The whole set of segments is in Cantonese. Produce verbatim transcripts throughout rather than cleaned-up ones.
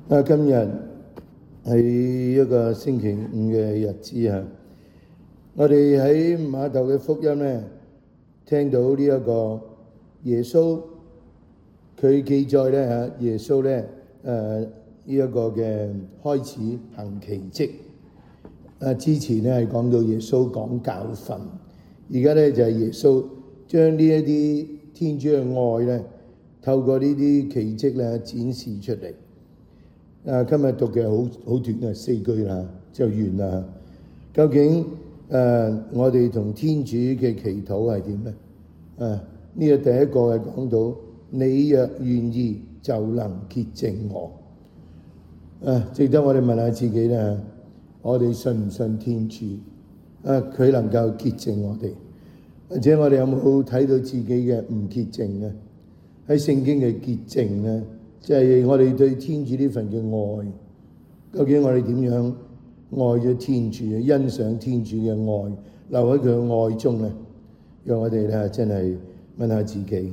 啊，今日係一個星期五嘅日子啊！我哋喺馬竇嘅福音咧，聽到呢一個耶穌，佢記載咧嚇，耶穌咧誒呢一個嘅開始行奇蹟。啊，之前咧係講到耶穌講教訓，而家咧就係耶穌將呢一啲天主嘅愛咧，透過呢啲奇蹟咧展示出嚟。啊，今日讀嘅好好短啊，四句啦就完啦。究竟誒、呃、我哋同天主嘅祈禱係點咧？啊，呢個第一個係講到你若願意就能潔淨我。啊，值得我哋問下自己咧，我哋信唔信天主？啊，佢能夠潔淨我哋，或者我哋有冇睇到自己嘅唔潔淨咧？喺聖經嘅潔淨咧，即係我哋對天主呢份嘅愛，究竟我哋點樣愛咗天主，欣賞天主嘅愛，留喺佢嘅愛中咧？讓我哋咧真係問下自己。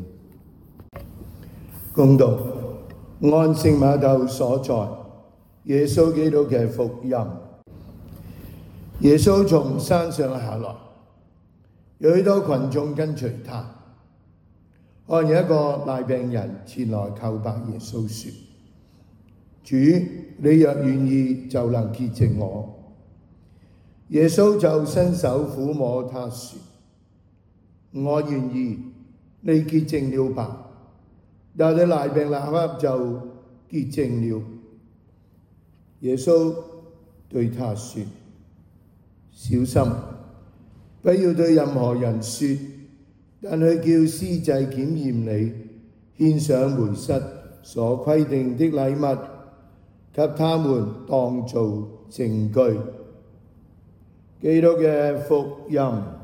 恭讀按聖馬竇所在，耶穌基督嘅福音。耶穌從山上下來，有許多群眾跟隨他。看有一個癩病人前來叩拜耶穌說：主，你若願意，就能潔淨我。耶穌就伸手撫摸他說：我願意，你潔淨了吧。但你癩病立刻就潔淨了。耶穌對他說：小心，不要對任何人說，但去叫司祭檢驗你，獻上梅瑟所規定的禮物，給他們當作證據。基督嘅福音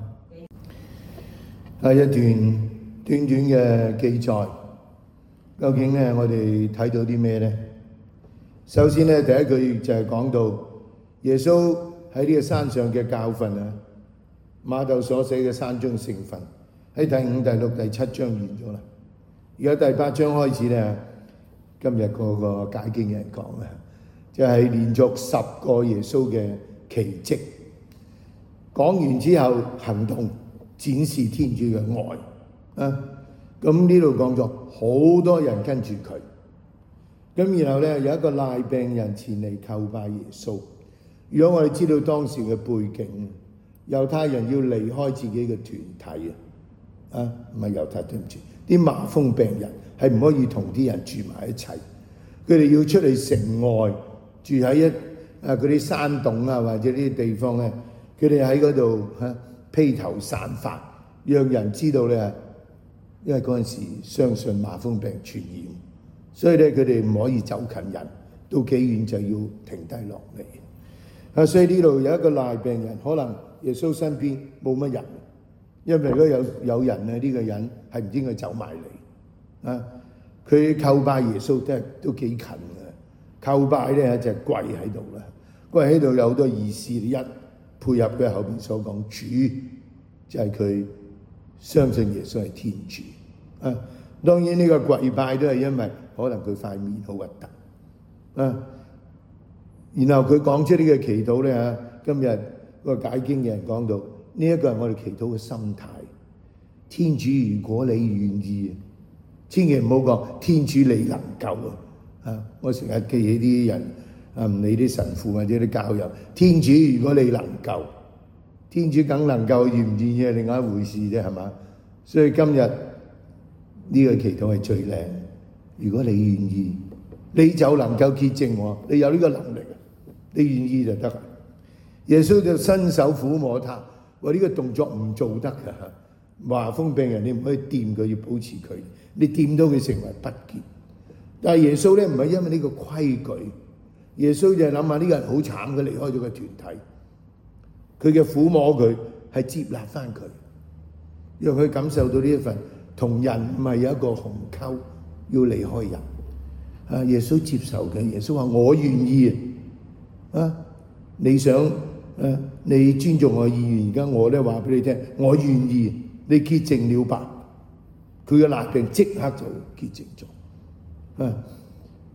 係一段短短嘅記載，究竟咧我哋睇到啲咩呢？首先咧，第一句就係講到耶穌喺呢個山上嘅教訓啊，馬竇所寫嘅山中聖訓。喺第五、第六、第七章完咗啦，而家第八章開始咧，今日嗰個解經嘅人講啊，就係連續十個耶穌嘅奇蹟，講完之後行動展示天主嘅愛啊。咁呢度講咗好多人跟住佢，咁然後咧有一個癩病人前嚟叩拜耶穌。如果我哋知道當時嘅背景，猶太人要離開自己嘅團體啊。啊，唔係猶太，對唔住，啲麻風病人係唔可以同啲人住埋一齊，佢哋要出去城外住喺一啊嗰啲山洞啊，或者呢啲地方咧，佢哋喺嗰度嚇披頭散髮，讓人知道咧，因為嗰陣時相信麻風病傳染，所以咧佢哋唔可以走近人，到幾遠就要停低落嚟。啊，所以呢度有一個癩病人，可能耶穌身邊冇乜人。因為如果有有人咧，呢、這個人係唔應該走埋嚟啊！佢叩拜耶穌都係都幾近嘅，叩拜咧就係跪喺度啦，跪喺度有好多意思。一配合佢後邊所講主，就係、是、佢相信耶穌係天主啊。當然呢個跪拜都係因為可能佢塊面好核突啊。然後佢講出呢個祈禱咧嚇，今日個解經嘅人講到。呢一個係我哋祈禱嘅心態。天主，如果你願意，千祈唔好講天主你能夠啊！啊，我成日記起啲人啊，唔理啲神父或者啲教友，天主如果你能夠，天主梗能夠，願唔願意係另外一回事啫，係嘛？所以今日呢個祈禱係最靚。如果你願意，你就能夠潔淨我，你有呢個能力，你願意就得。耶穌就伸手撫摸他。話呢個動作唔做得㗎，麻風病人你唔可以掂佢，要保持佢。你掂到佢成為不潔。但係耶穌咧唔係因為呢個規矩，耶穌就係諗下呢個人好慘，佢離開咗個團體，佢嘅撫摸佢係接納翻佢，讓佢感受到呢一份同人唔係有一個鴻溝要離開人。啊，耶穌接受嘅，耶穌話我願意啊，你想？誒，你尊重我意願，而家我咧話俾你聽，我願意，你潔淨了吧。佢嘅癩病即刻就潔淨咗。啊，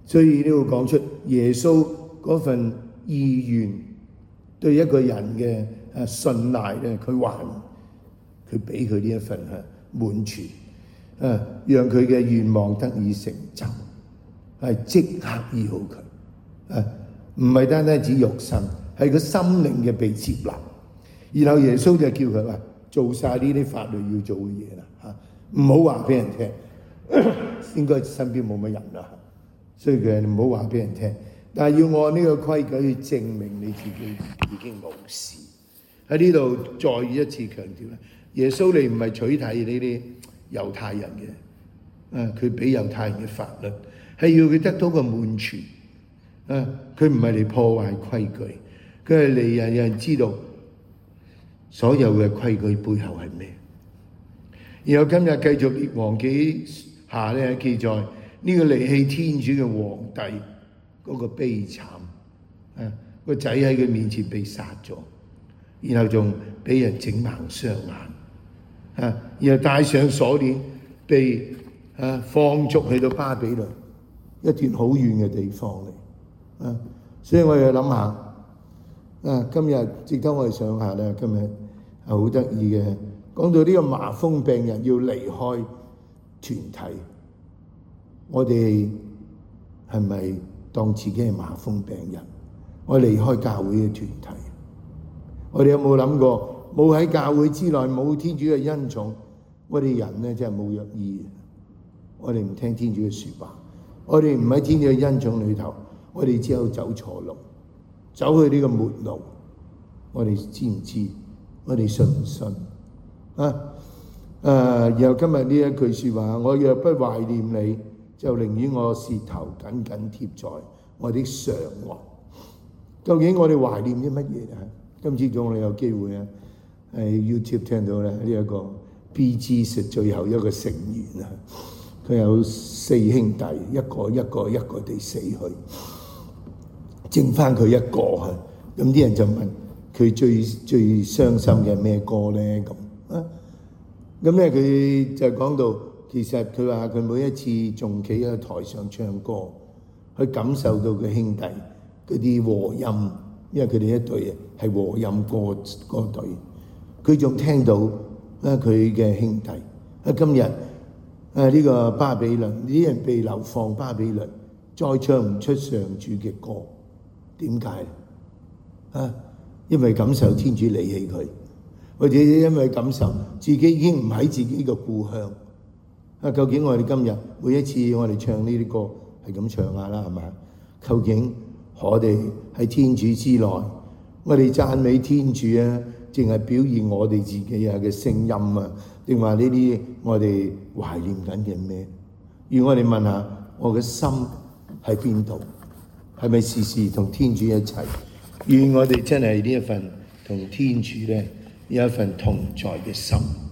所以呢度講出耶穌嗰份意願對一個人嘅誒信賴咧，佢還佢俾佢呢一份誒滿全，誒讓佢嘅願望得以成就，係即刻醫好佢，誒唔係單單指肉身，係個心靈嘅被接納。然後耶穌就叫佢話做晒呢啲法律要做嘅嘢啦嚇，唔好話俾人聽。應該身邊冇乜人啦，所以佢唔好話俾人聽。但係要按呢個規矩去證明你自己已經冇事。喺呢度再一次強調咧，耶穌你唔係取締呢啲猶太人嘅，啊佢俾猶太人嘅法律係要佢得到個滿全，啊佢唔係嚟破壞規矩，佢係嚟讓人知道所有嘅規矩背後係咩。然後今日繼續列王紀下咧記載呢個離棄天主嘅皇帝嗰個悲慘，啊個仔喺佢面前被殺咗，然後仲俾人整盲雙眼，啊然後戴上鎖鏈被啊放逐去到巴比倫一段好遠嘅地方嚟，啊所以我哋諗下，啊今日值得我哋想下咧，今日係好得意嘅。講到呢個麻風病人要離開團體，我哋係咪當自己係麻風病人？我離開教會嘅團體，我哋有冇諗過冇喺教會之內冇天主嘅恩寵，我哋人咧真係冇藥醫嘅。我哋唔聽天主嘅説話，我哋唔喺天主嘅恩寵裏頭，我哋只有走錯路，走去呢個末路。我哋知唔知？我哋信唔信？啊！誒，然後今日呢一句説話，我若不懷念你，就寧願我舌頭緊緊貼在我的上顎。究竟我哋懷念啲乜嘢啊？今朝早我哋有機會啊，喺 YouTube 聽到咧呢一個 B G 係最後一個成員啊，佢有四兄弟，一個一個一個地死去，剩翻佢一個啊。咁啲人就問佢最最傷心嘅咩歌咧？咁啊，咁咧佢就講到，其實佢話佢每一次仲企喺台上唱歌，去感受到佢兄弟嗰啲和音，因為佢哋一隊係和音歌歌隊，佢仲聽到啊佢嘅兄弟啊今日啊呢個巴比倫啲人被流放巴比倫，再唱唔出上主嘅歌，點解啊？因為感受天主離棄佢。或者因為感受自己已經唔喺自己嘅故鄉啊！究竟我哋今日每一次我哋唱呢啲歌係咁唱下啦，係咪？究竟我哋喺天主之內，我哋讚美天主啊，淨係表現我哋自己啊嘅聲音啊，定話呢啲我哋懷念緊嘅咩？如果我哋問下我嘅心喺邊度，係咪時時同天主一齊？願我哋真係呢一份同天主咧有一份同在嘅心。